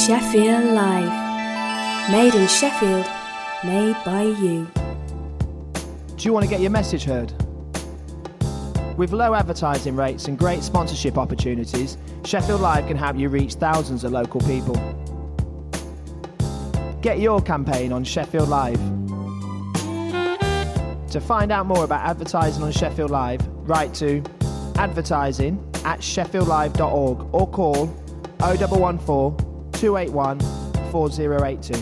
Sheffield Live. Made in Sheffield, made by you. Do you want to get your message heard? With low advertising rates and great sponsorship opportunities, Sheffield Live can help you reach thousands of local people. Get your campaign on Sheffield Live. To find out more about advertising on Sheffield Live, write to advertising@sheffieldlive.org or call 0114 281 4082.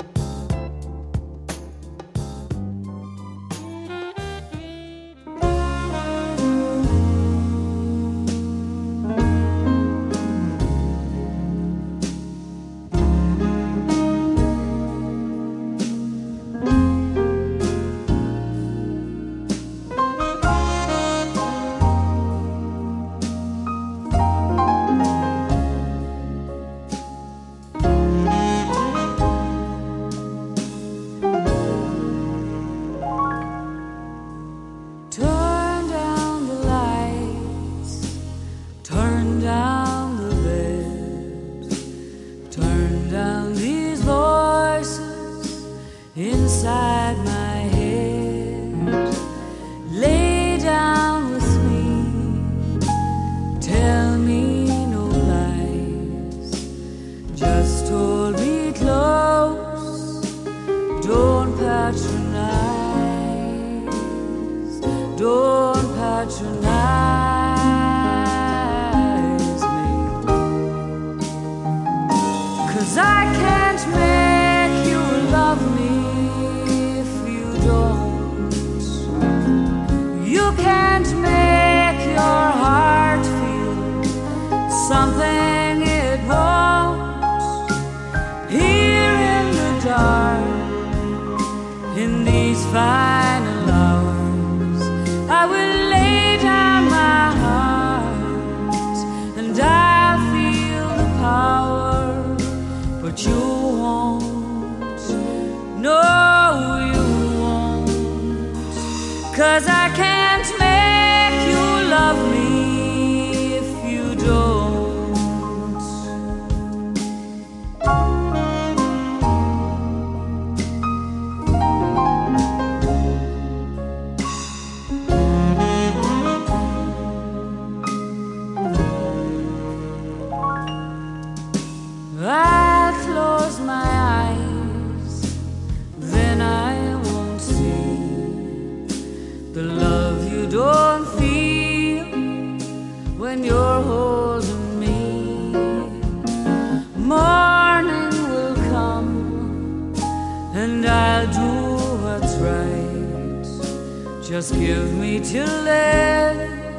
Just give me till then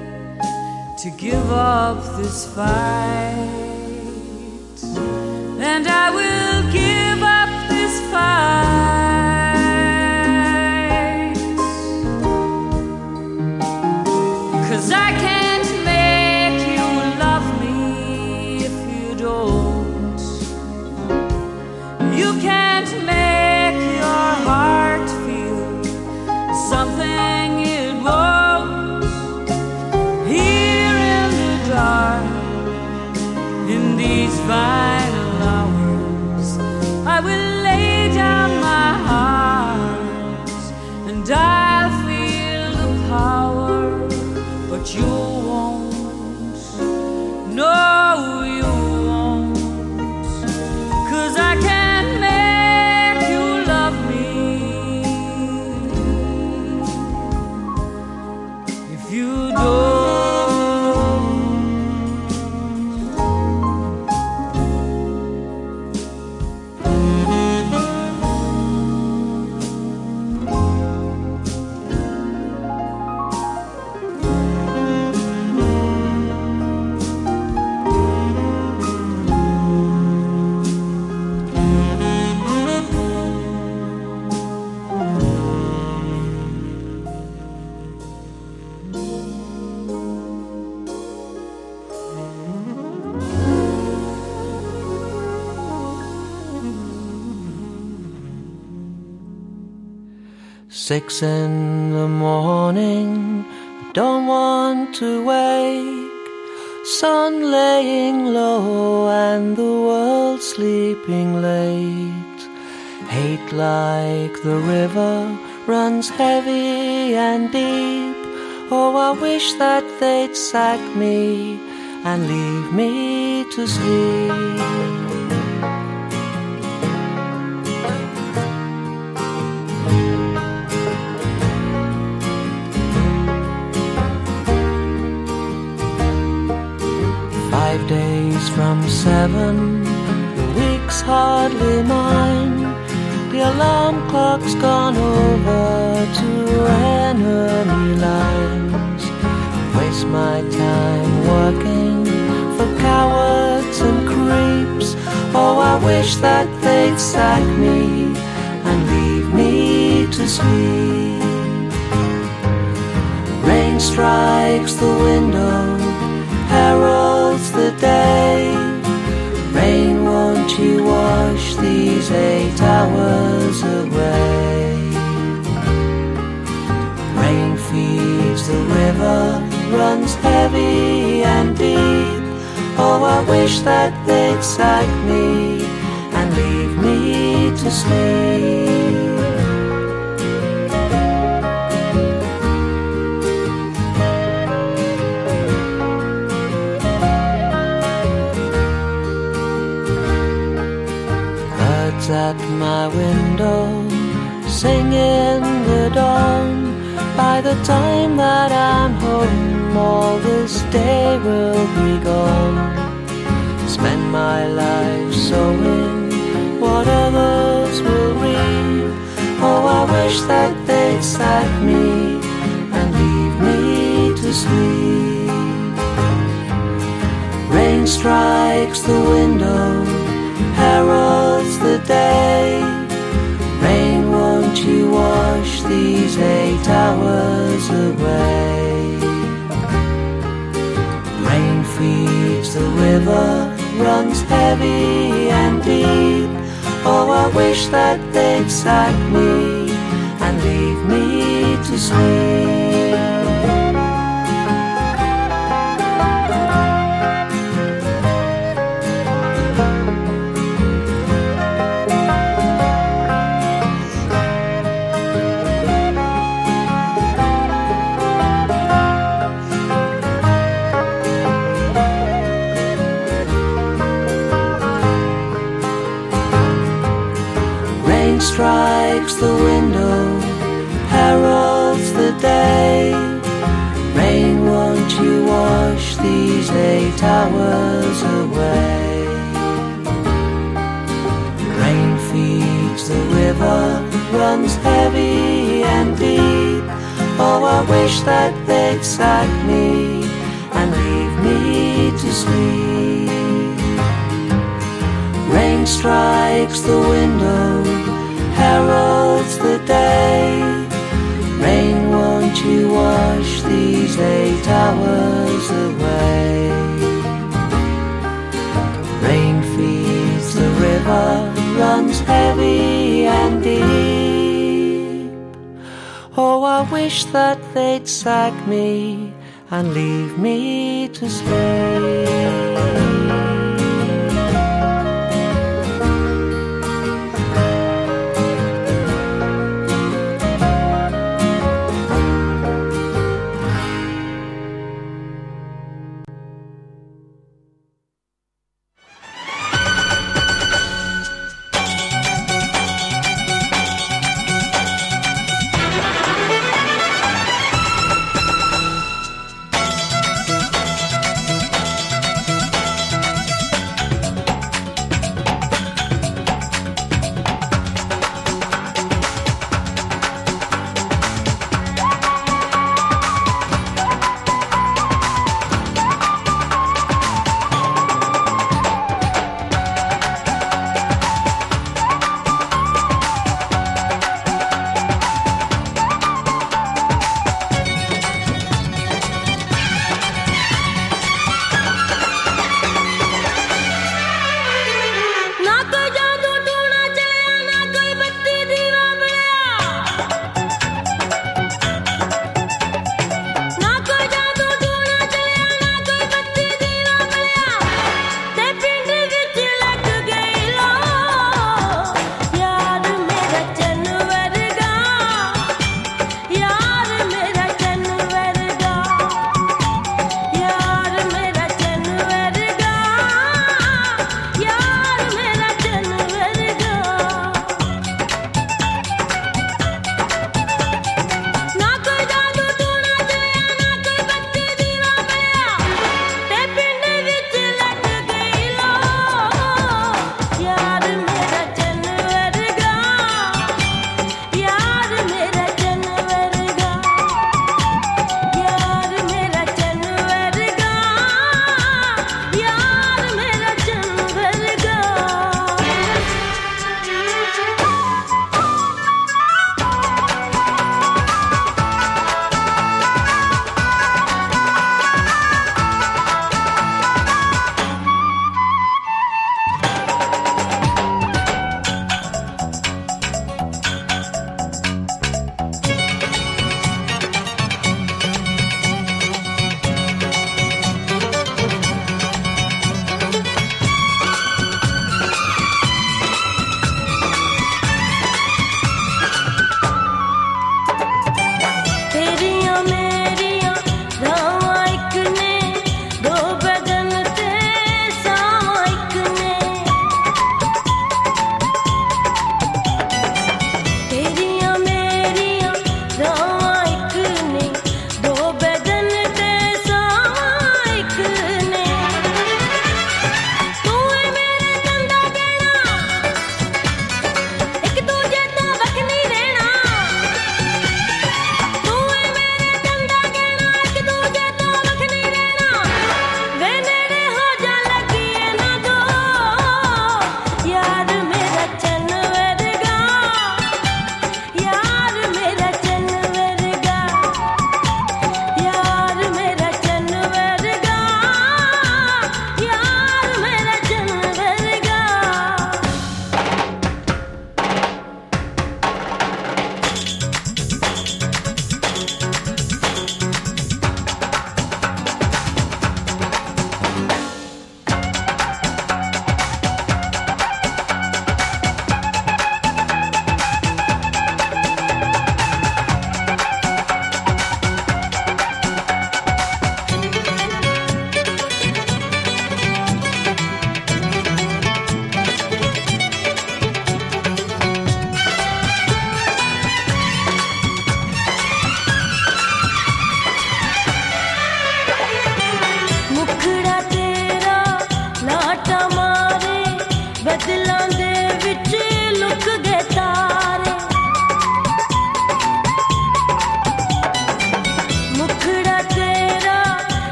to give up this fight, and I will give up this fight, 'cause I can't make you love me if you don't. You can't make your heart feel something in these final hours. I will lay down my heart and I'll feel the power, but you won't. No, you won't, 'cause I can't make you love me if you don't. Six in the morning, I don't want to wake. Sun laying low and the world sleeping late. Hate like the river runs heavy and deep. Oh, I wish that they'd sack me and leave me to sleep. 5 days from 7, the week's hardly mine. The alarm clock's gone over to enemy lines. Waste my time working for cowards and creeps. Oh, I wish that they'd sack me and leave me to sleep. Rain strikes the window, heralds the day. Rain, won't you wash these 8 hours away? Rain feeds the river, runs heavy and deep. Oh, I wish that they'd sack me and leave me to sleep. At my window, sing in the dawn. By the time that I'm home, all this day will be gone. Spend my life sowing what others will reap. Oh, I wish that they'd sack me and leave me to sleep. Rain strikes the window, heralds the day. Rain, won't you wash these 8 hours away? Rain feeds the river, runs heavy and deep. Oh, I wish that they'd sack me and leave me to sleep. Strikes the window, heralds the day. Rain, won't you wash these 8 hours away? Rain feeds the river, runs heavy and deep. Oh, I wish that they'd sack me and leave me to sleep. Rain strikes the window, heralds the day. Rain, won't you wash these 8 hours away? Rain feeds the river, runs heavy and deep. Oh, I wish that they'd sack me and leave me to sleep.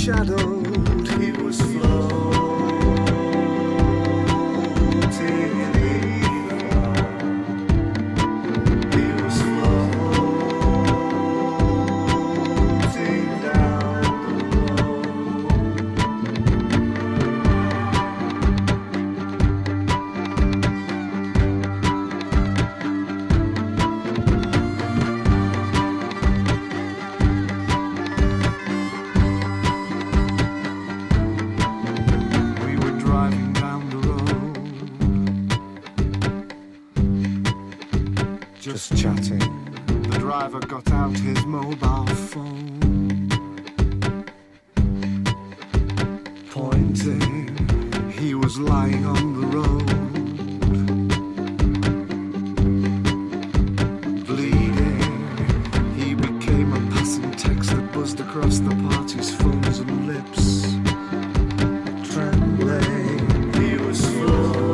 shadowed, he was floating in the ether. He was floating down chatting. The driver got out his mobile phone, pointing. He was lying on the road, bleeding. He became a passing text that buzzed across the party's phones and lips, trembling. He was slow.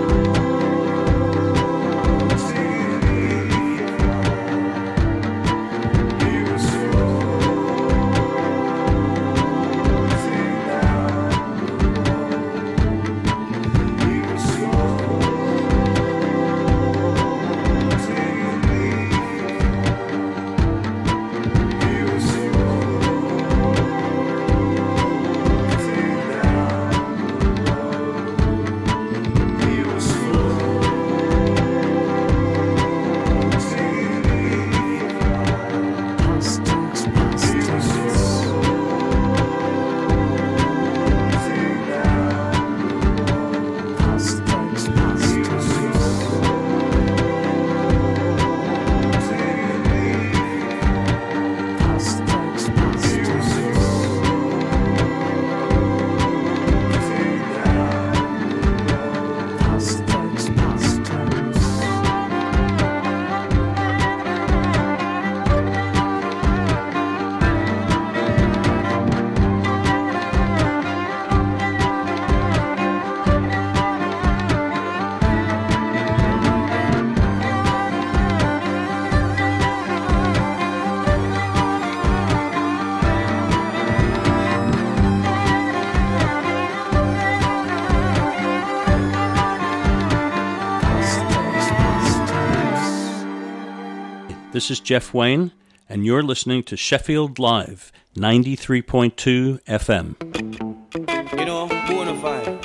This is Jeff Wayne, and you're listening to Sheffield Live, 93.2 FM. You know, bona fide.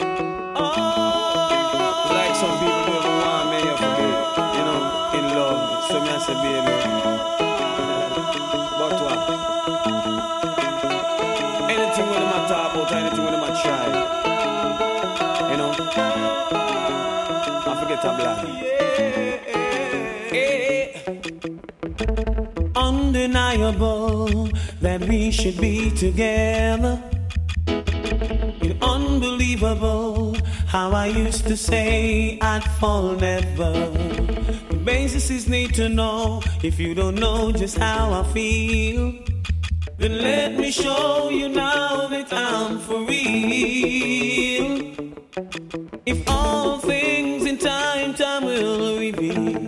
Like some people do ever want me, you forget. You know, in love. So me I say, baby. But what? Anything when I'm talk about, anything when I'm try. You know? I forget to black. Undeniable that we should be together. It's unbelievable how I used to say I'd fall never. The basis is need to know. If you don't know just how I feel, then let me show you now that I'm for real. If all things in time will reveal.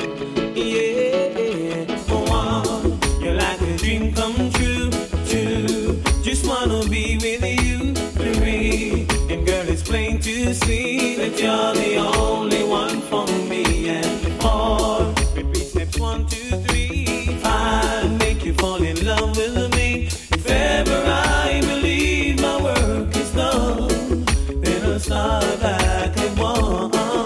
You're like a dream come true, just wanna be with you, free. And girl, it's plain to see that you're the only one for me. And 4, repeat steps 1, 2, 3, 5, make you fall in love with me. If ever I believe my work is done, then I'll start back at 1.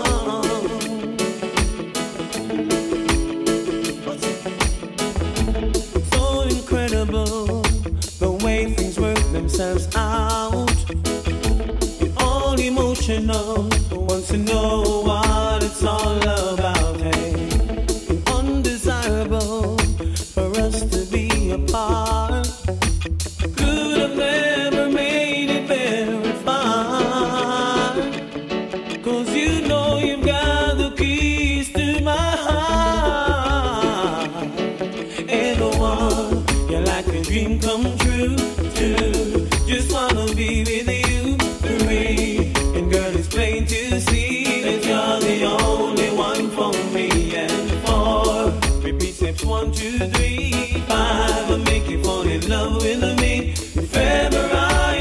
The way things work themselves out. You're all emotional, wants to know what it's all about. Hey, undesirable for us to be apart. Could have never made it very far. 'Cause you know you've got the keys to my heart. And the one you're like a dream come true, just wanna be with you, 3. And girl, it's plain to see that you're the only one for me. And 4, repeat steps 1, 2, 3, 5, I'll make you fall in love with me. If ever I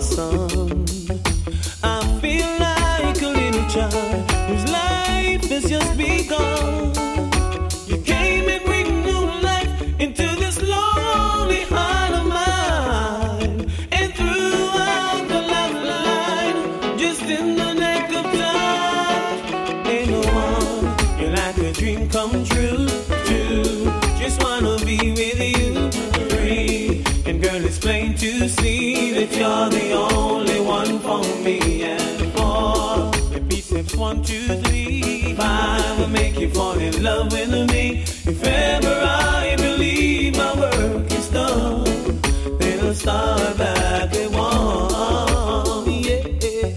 sun. I feel like a little child whose life has just begun. You came and breathed new life into this lonely heart of mine, and throughout the lifeline, just in the nick of time. Ain't no one, you're like a dream come true. Just wanna be with you, free. And girl, it's plain to see that you're the only one for me. And 4, precepts 1, 2, 3, 5 will make you fall in love with me. If ever I believe my work is done, then I'll start back at 1. Yeah,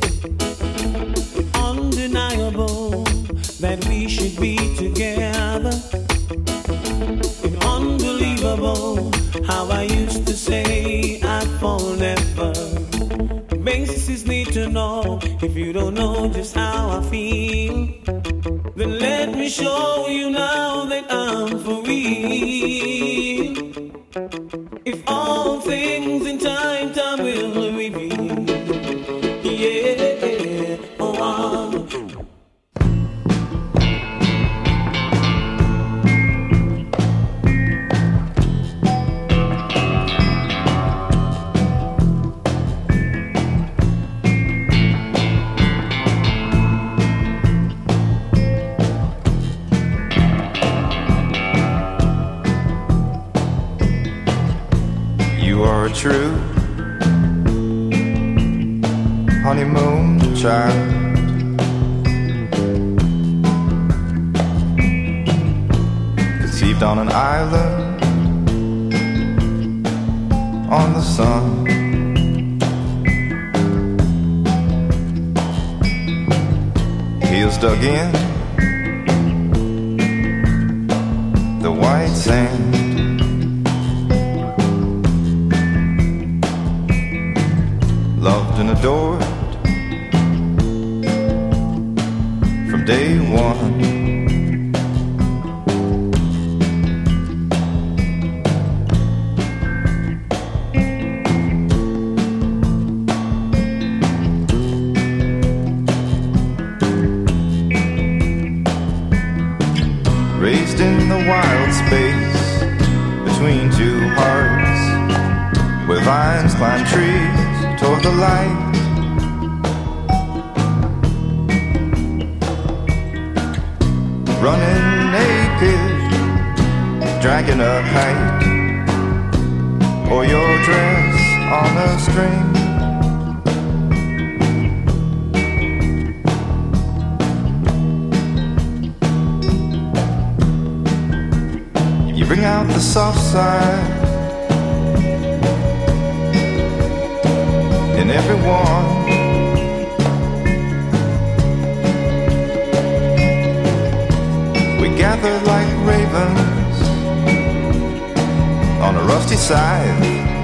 undeniable that we should be together. Unbelievable how I used to say I'd fall never. Basis need to know. If you don't know just how I feel, then let me show you now that I'm for real. If all things in time will reveal. Yeah, oh, true honeymoon child, conceived on an island on the sun. Heels dug in the white sand, loved and adored from day one. Raised in the wild space between two hearts, where vines climb trees toward the light. Running naked, dragging a kite, or your dress on a string. You bring out the soft side in everyone. We gather like ravens on a rusty scythe,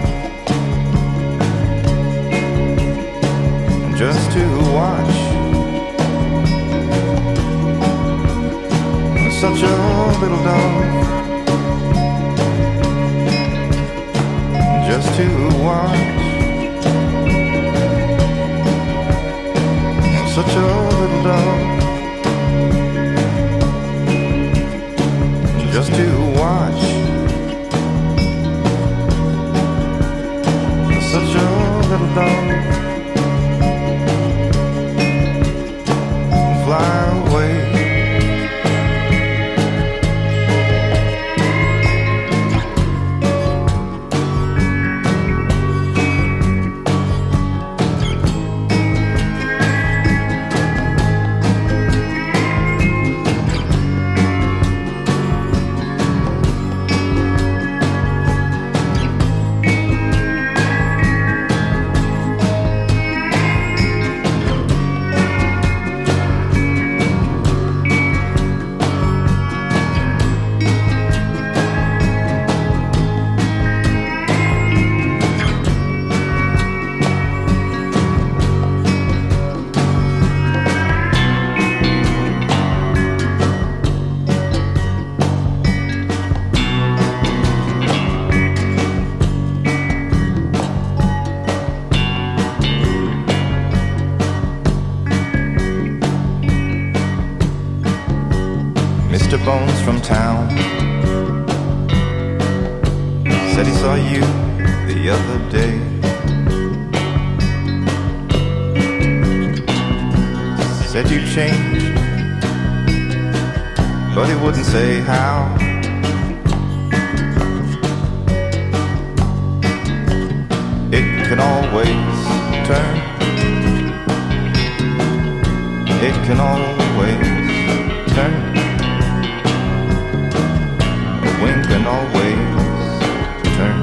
and just to watch such a little dog, just to watch such a little dog, just to watch such a little dog fly away. bones from town. Said he saw you the other day. Said you changed, but he wouldn't say how. It can always turn. It can always turn. A wind can always turn.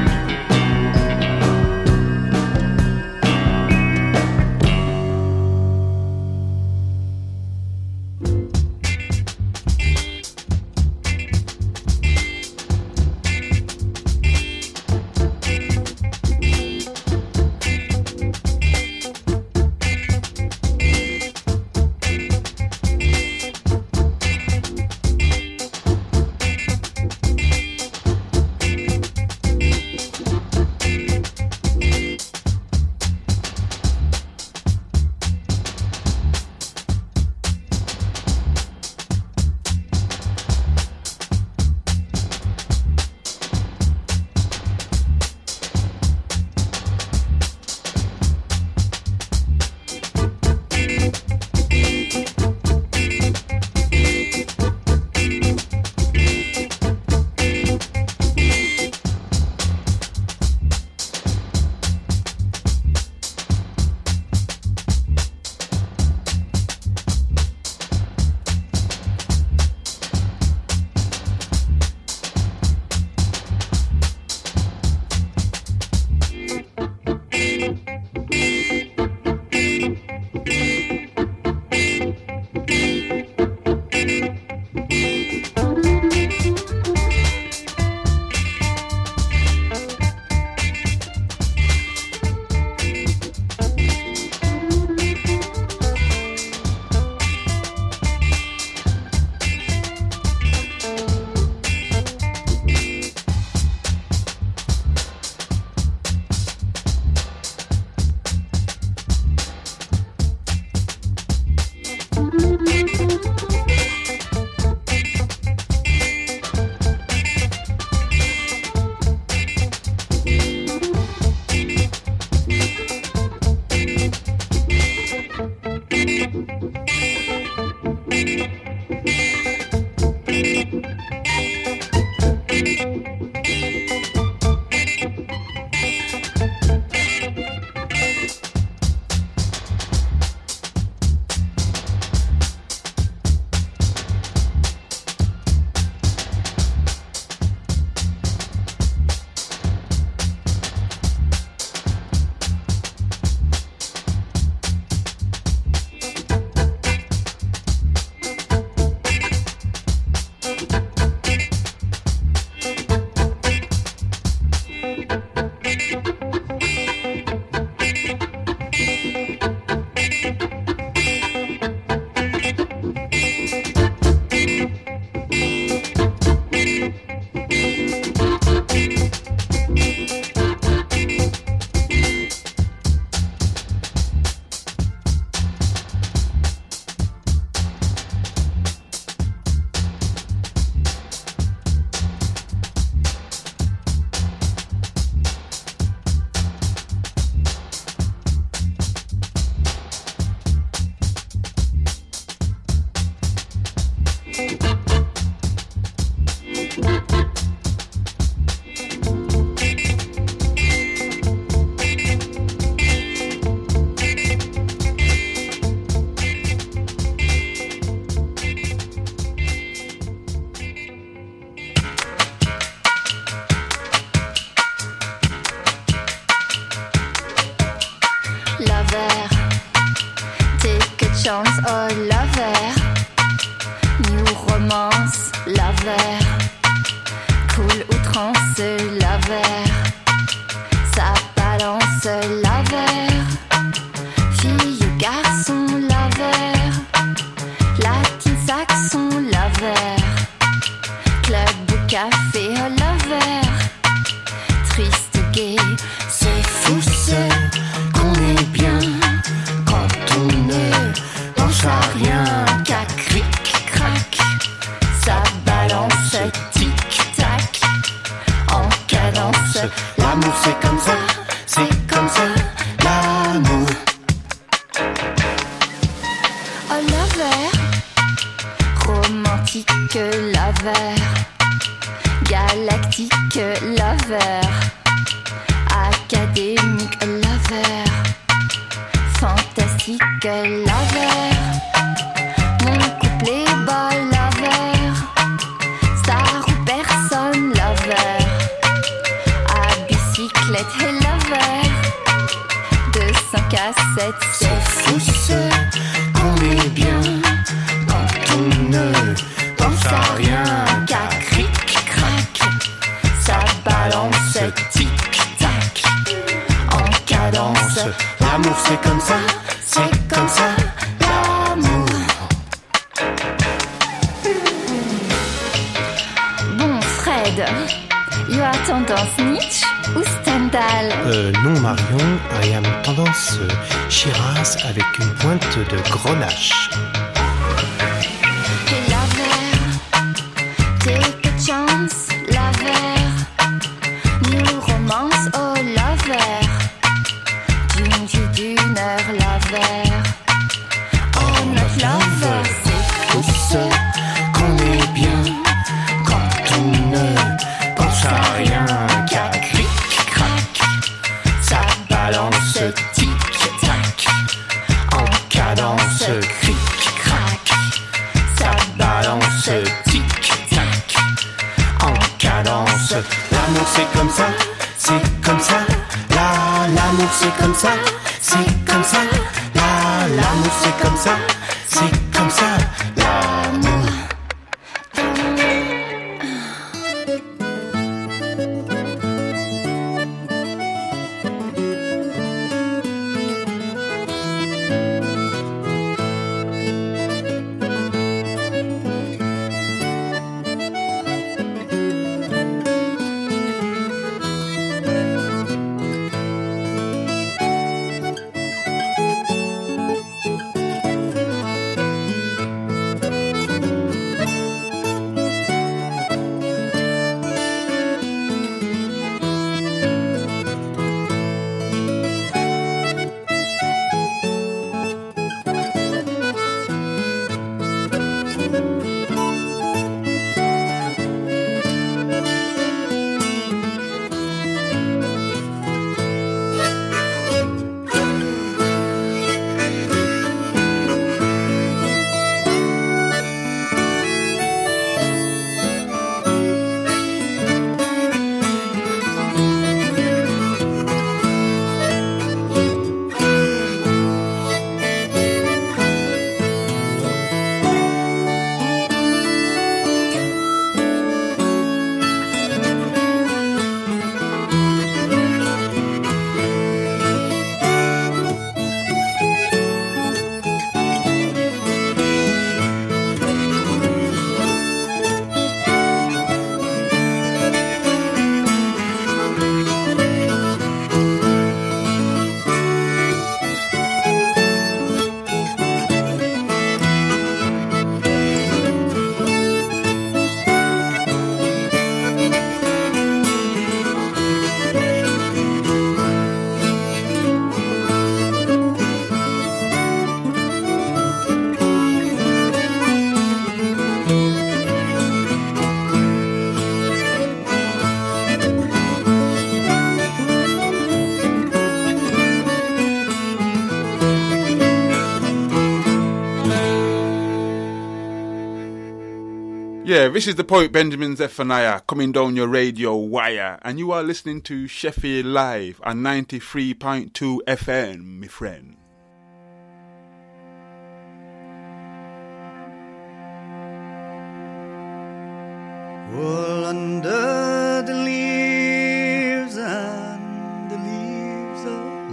chance, oh lover, new romance, lover, cool outrance, lover, ça balance, lover, fille ou garçon, lover, latin saxon, lover, club ou café, oh lover, triste ou gay, c'est fou ce qu'on est bien. Quand on ne pense à rien qu'à cric-crac, ça lover, romantique lover, galactique lover, académique lover, fantastique lover, mon couplet boy lover, star ou personne lover, à bicyclette et lover, 200 cassettes c'est fou ce qu'on est bien quand on ne pense à rien qu'à cric-crac, ça balance tic-tac en cadence. L'amour c'est comme ça, l'amour. Bon Fred, you as tendance Nietzsche ou Stendhal? Non Marion, I am tendance Shiraz avec une pointe de Grenache. Hey lover, take a chance, lover, new romance, oh lover, d'une heure lover, oh notre lover, c'est Fou ce qu'on est bien quand on ne pense à rien qu'à cric-crac, ça balance tic-tac en cadence. Cric-crac, ça balance tic-tac en cadence. L'amour c'est comme ça, l'amour c'est comme ça, l'amour c'est comme ça, l'amour. Yeah, this is the poet Benjamin Zephaniah coming down your radio wire, and you are listening to Sheffield Live on 93.2 FM, my friend. All under the leaves and the leaves of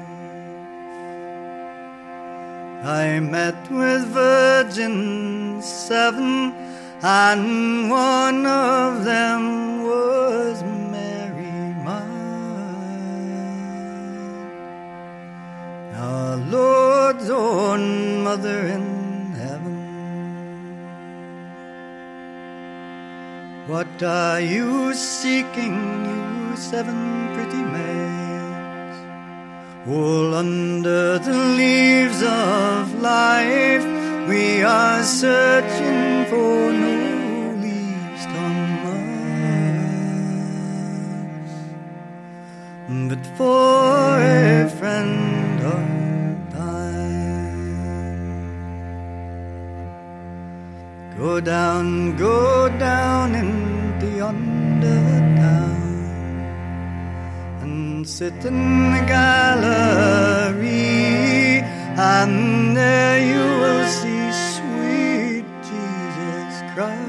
life, I met with virgins 7, and one of them was Mary mine, our Lord's own mother in heaven. What are you seeking, you 7 pretty maids? All under the leaves of life, We are searching for no leaves on Mars, but for a friend of thine. Go down into yonder town and sit in the gallery, and there you will see sweet Jesus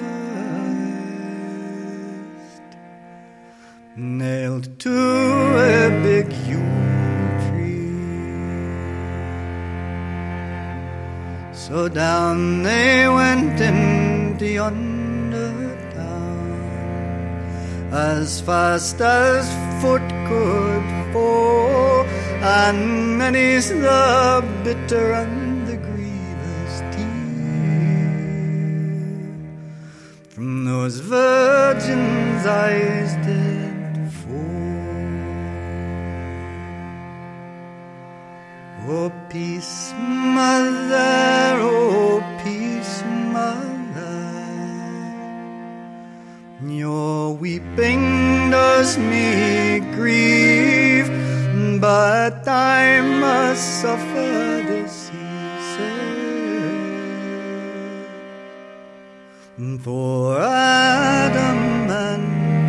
Christ nailed to a big yew tree. So down they went into yonder town as fast as foot could fall, and many's the bitter and the grievous tear from those virgins' eyes did fall. Oh, peace, mother, oh, peace, mother, your weeping does me grieve, but I must suffer this, he said, for Adam and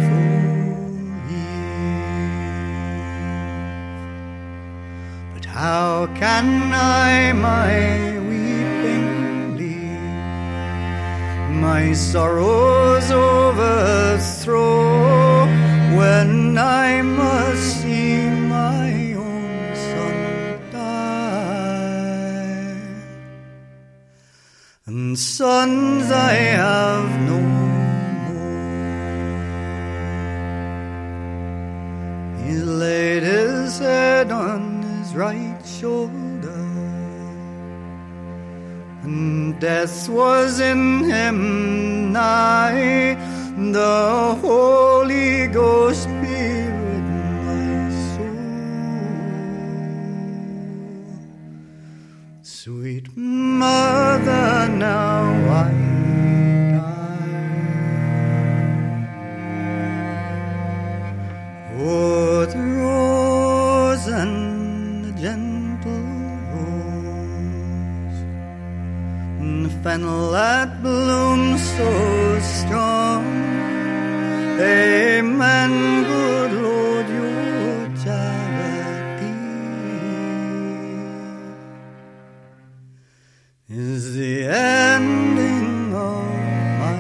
for Eve. But how can I my weeping leave, my sorrows overthrow, when I must see my own son die? And sons I have no more. He laid his head on his right shoulder, and death was in him nigh. The Holy Ghost be with my soul. Sweet mother, now I die. Oh, the rose and the gentle rose, and the fennel that blooms so strong. Amen, good Lord, your charity is the ending of my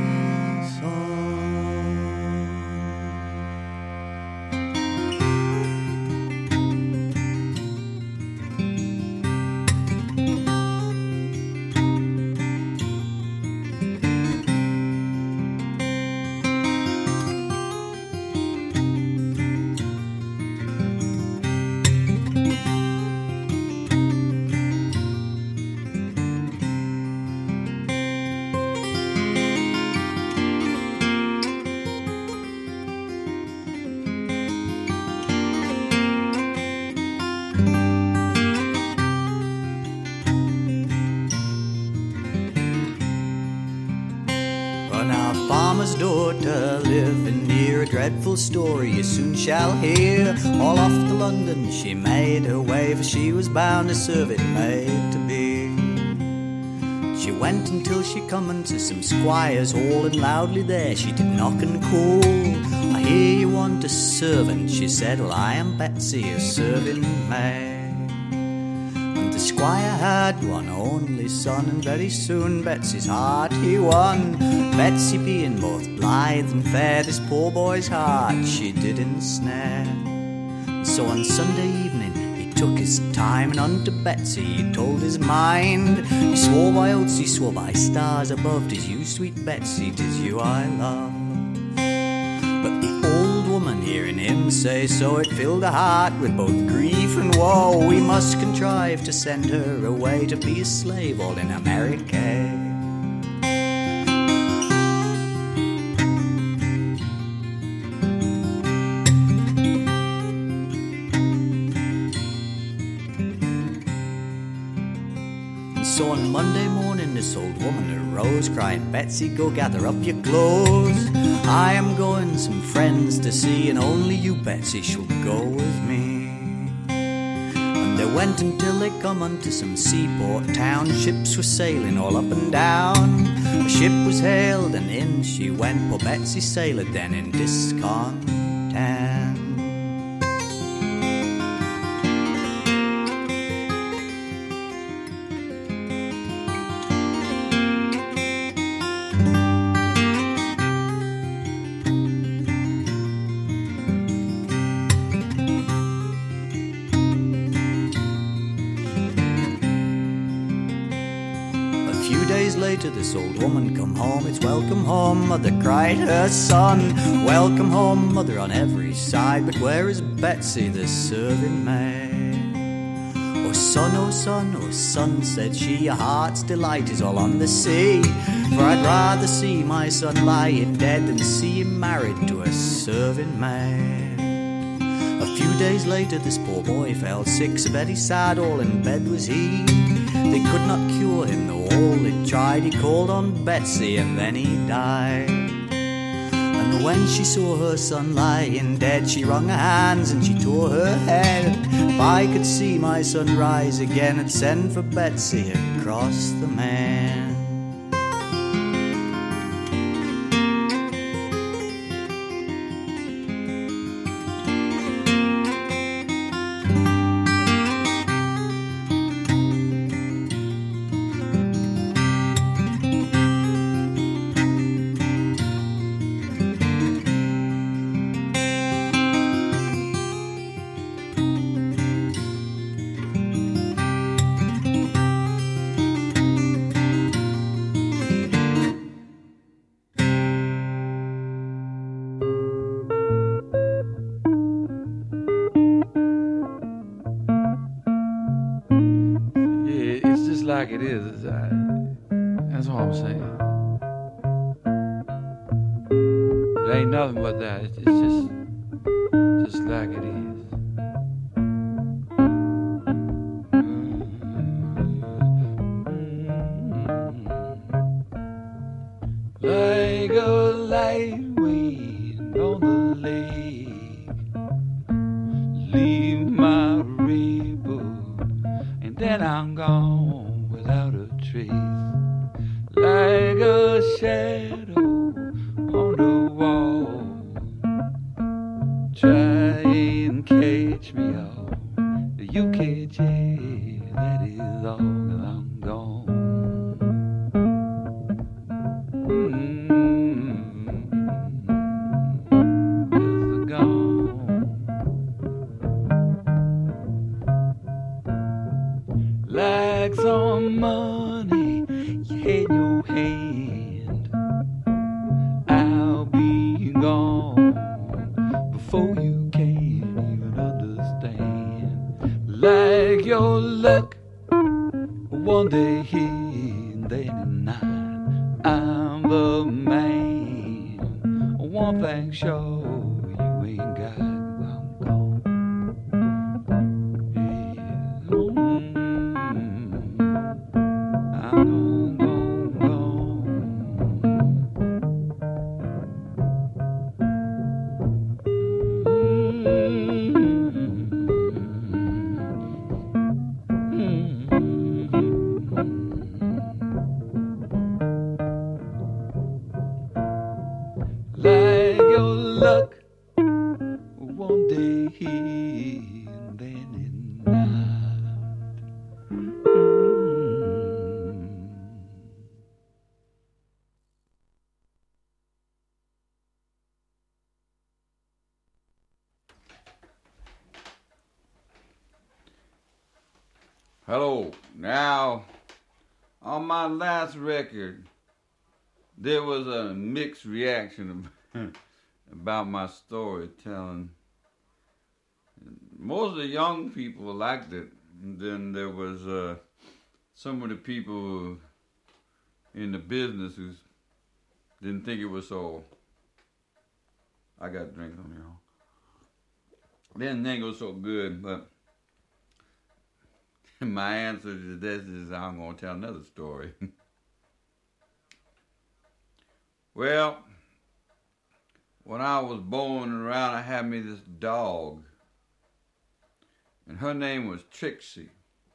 farmer's daughter living near a dreadful story you soon shall hear. All off to London she made her way, for she was bound to serve it made to be. She went until she come unto some squires hall, and loudly there she did knock and call. I hear you want a servant, she said. Well, I am Betsy, a serving maid. The squire had one only son, and very soon Betsy's heart he won. Betsy being both blithe and fair, this poor boy's heart she did ensnare. So on Sunday evening he took his time, and unto Betsy he told his mind. He swore by oaths, he swore by stars above, 'tis you, sweet Betsy, 'tis you I love. But the old woman hearing him say so, it filled her heart with both grief and woe. We must contrive to send her away to be a slave all in America. And so on Monday morning this old woman arose, crying, Betsy, go gather up your clothes. I am going some friends to see, and only you, Betsy, shall go with me. And they went until they come unto some seaport town. Ships were sailing all up and down. A ship was hailed and in she went. Poor Betsy sailed then in discontent. Later this old woman come home. It's welcome home, mother, cried her son. Welcome home, mother, on every side. But where is Betsy, the serving maid? Oh son, oh son, oh son, said she, your heart's delight is all on the sea. For I'd rather see my son lying dead than see him married to a serving maid. A few days later this poor boy fell sick, so very sad, all in bed was he. They could not cure him, though all they tried. He called on Betsy and then he died. And when she saw her son lying dead, she wrung her hands and she tore her head. If I could see my son rise again, I'd send for Betsy across the man. Like it is. That's all I'm saying. There ain't nothing but that. It's just like it is. Like a light wind on the lake, leave my reboot, and then I'm gone without a trace. Like a shadow on the wall, try and catch me all. You can't change, that is all, 'cause I'm gone. Just gone. Like some money you had in your hand, I'll be gone before you can even understand. Like your luck, one day here and then at night, I'm the man. One thing sure, you ain't got, I'm gone. Yeah. I'm like your luck, one day here and then at night. Hello. Now, on my last record, there was a mixed reaction about my storytelling. Most of the young people liked it. And then there was some of the people in the business who didn't think it was so. I got a drink on me, y'all. Didn't think it was so good, but my answer to this is I'm going to tell another story. Well, when I was born around, I had me this dog. And her name was Trixie.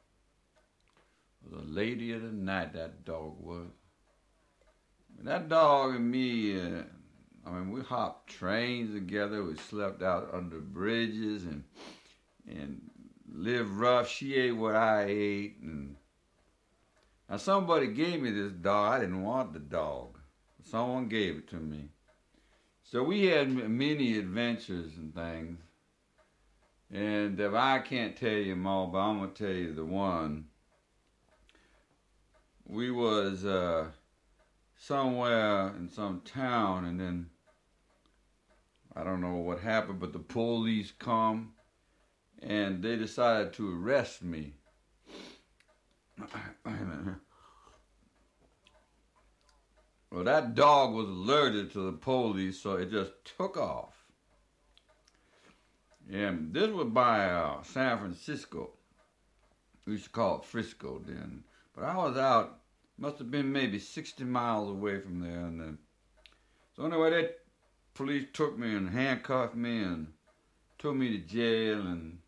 It was a lady of the night, that dog was. That dog and me, we hopped trains together. We slept out under bridges and lived rough. She ate what I ate. And now somebody gave me this dog. I didn't want the dog. Someone gave it to me. So we had many adventures and things. And I can't tell you them all, but I'm going to tell you the one. We was somewhere in some town, and then I don't know what happened, but the police come, and they decided to arrest me. Well, that dog was alerted to the police, so it just took off. And this was by San Francisco. We used to call it Frisco then. But I was out, must have been maybe 60 miles away from there. And then, so anyway, the police took me and handcuffed me and took me to jail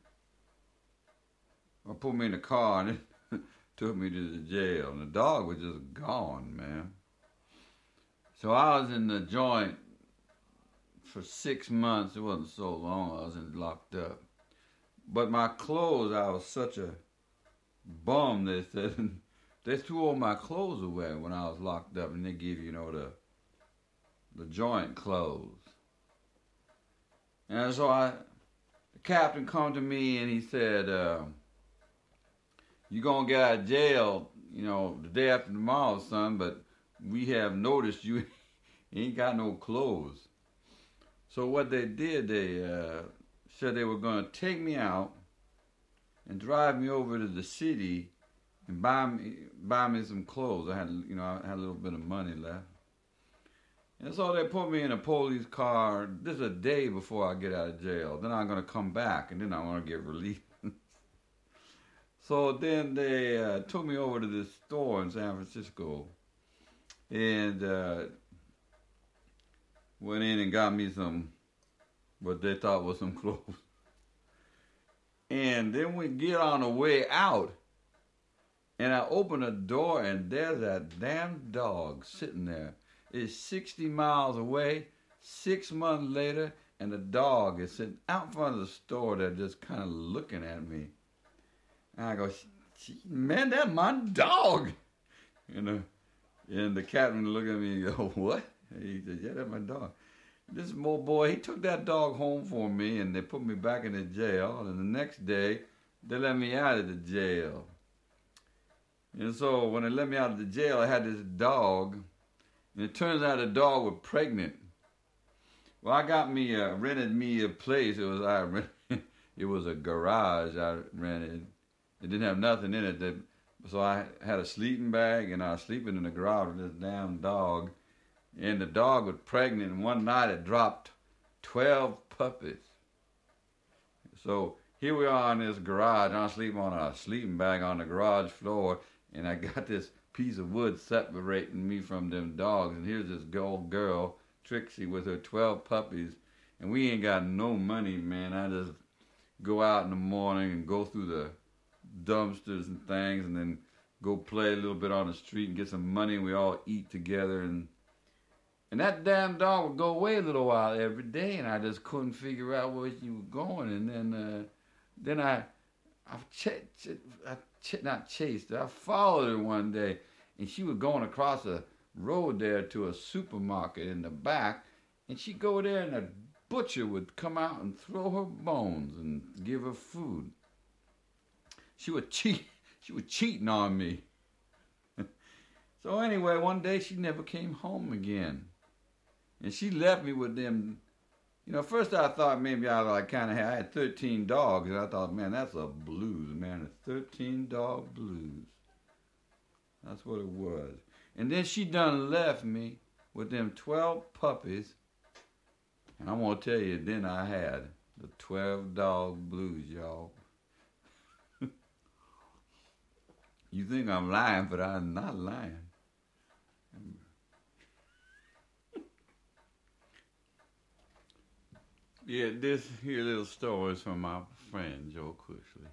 or put me in a car and took me to the jail. And the dog was just gone, man. So I was in the joint for 6 months. It wasn't so long. I was locked up. But my clothes, I was such a bum, they said. They threw all my clothes away when I was locked up, and they give you, the joint clothes. And so the captain come to me and he said, you're going to get out of jail, the day after tomorrow, son, but we have noticed you ain't got no clothes. So what they did, they said they were going to take me out and drive me over to the city and buy me some clothes. I had a little bit of money left. And so they put me in a police car. This is a day before I get out of jail. Then I'm going to come back, and then I'm going to get released. So then they took me over to this store in San Francisco and went in and got me some, what they thought was some clothes. And then we get on the way out, and I open the door, and there's that damn dog sitting there. It's 60 miles away, 6 months later, and the dog is sitting out in front of the store there just kind of looking at me. And I go, man, that's my dog. And the captain looked at me and go, what? And he said, yeah, that's my dog. This little boy, he took that dog home for me, and they put me back in the jail. And the next day, they let me out of the jail. And so when they let me out of the jail, I had this dog. And it turns out the dog was pregnant. Well, I got me, rented me a place. It was a garage I rented. It didn't have nothing in it. So I had a sleeping bag, and I was sleeping in the garage with this damn dog. And the dog was pregnant, and one night it dropped 12 puppies. So here we are in this garage, and I'm sleeping on a sleeping bag on the garage floor, and I got this piece of wood separating me from them dogs, and here's this old girl, Trixie, with her 12 puppies, and we ain't got no money, man. I just go out in the morning and go through the dumpsters and things, and then go play a little bit on the street and get some money, and we all eat together, and that damn dog would go away a little while every day, and I just couldn't figure out where she was going, and then I followed her one day, and she was going across the road there to a supermarket in the back, and she'd go there, and the butcher would come out and throw her bones and give her food. She was cheating on me. So anyway, one day she never came home again, and she left me with them. First I thought maybe I had 13 dogs, and I thought, man, that's a blues, man, a 13 dog blues. That's what it was. And then she done left me with them 12 puppies, and I'm going to tell you, then I had the 12 dog blues, y'all. You think I'm lying, but I'm not lying. Yeah, this here little story is from my friend Joe Cushley.